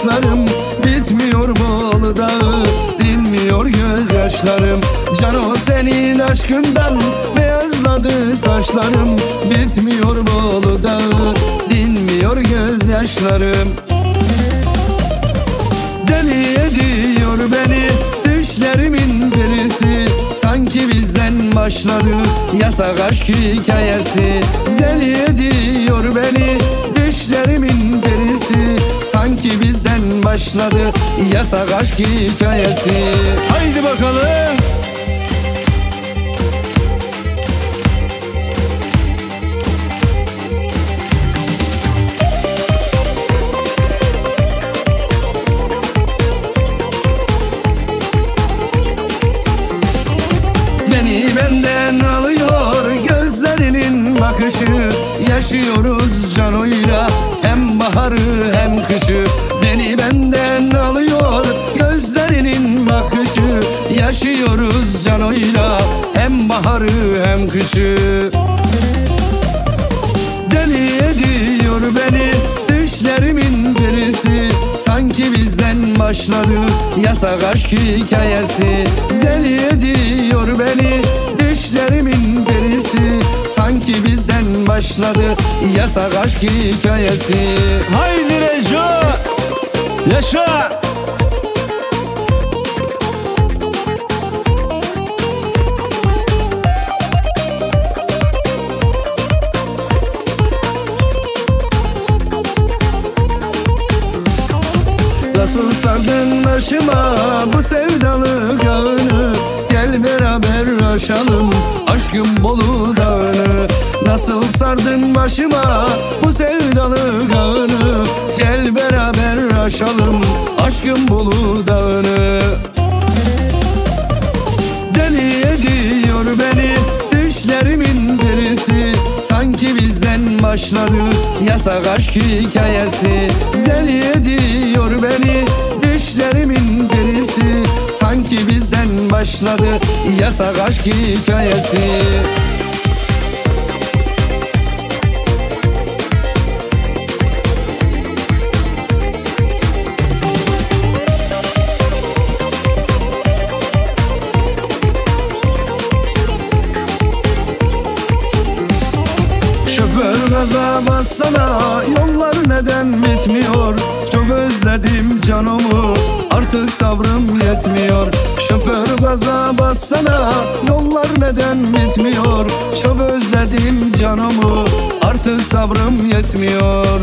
başlarım. Bitmiyor Bolu Dağı, dinmiyor gözyaşlarım. Cano senin aşkından beyazladı saçlarım. Bitmiyor Bolu Dağı, dinmiyor gözyaşlarım. Deli ediyor beni düşlerimin birisi, sanki bizden başladı yasak aşk hikayesi. Deli ediyor beni düşlerimin birisi, sanki bizden başladı yasak aşk hikayesi. Haydi bakalım. Beni benden alıyor gözlerinin bakışı. Yaşıyoruz Cano'yla hem baharı hem kışı. Beni benden alıyor gözlerinin bakışı. Yaşıyoruz Cano'yla hem baharı hem kışı. Deli ediyor beni düşlerimin birisi, sanki bizden başladı yasak aşk hikayesi. Deli ediyor beni düşlerimin birisi, sanki bizden başladı yasak aşk hikayesi. Haydi Reco, yaşa! Nasıl sardın başıma bu sevdalık ağını, gel beraber aşalım aşkım Bolu Dağı'nı. Nasıl sardın başıma bu sevdalık ağını, gel beraber aşalım aşkım Bolu Dağı'nı. Deli ediyor beni düşlerimin birisi, sanki bizden başladı yasak aşk hikayesi. Deli ediyor beni düşlerimin birisi, sanki bizden başladı yasak aşk hikayesi. Şoför gaza bassana, yollar neden bitmiyor? Çok özledim Cano'mu, artık sabrım yetmiyor. Şoför gaza bassana, yollar neden bitmiyor? Çok özledim Cano'mu, artık sabrım yetmiyor.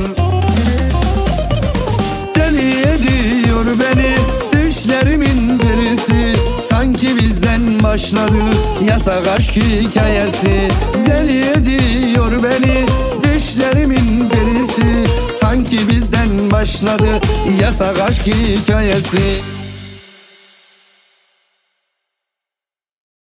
Deli ediyor beni düşlerimin birisi, sanki bizden başladı yasak aşk hikayesi. Deli ediyor beni düşlerimin birisi, sanki bizden başladı yasak aşk hikayesi.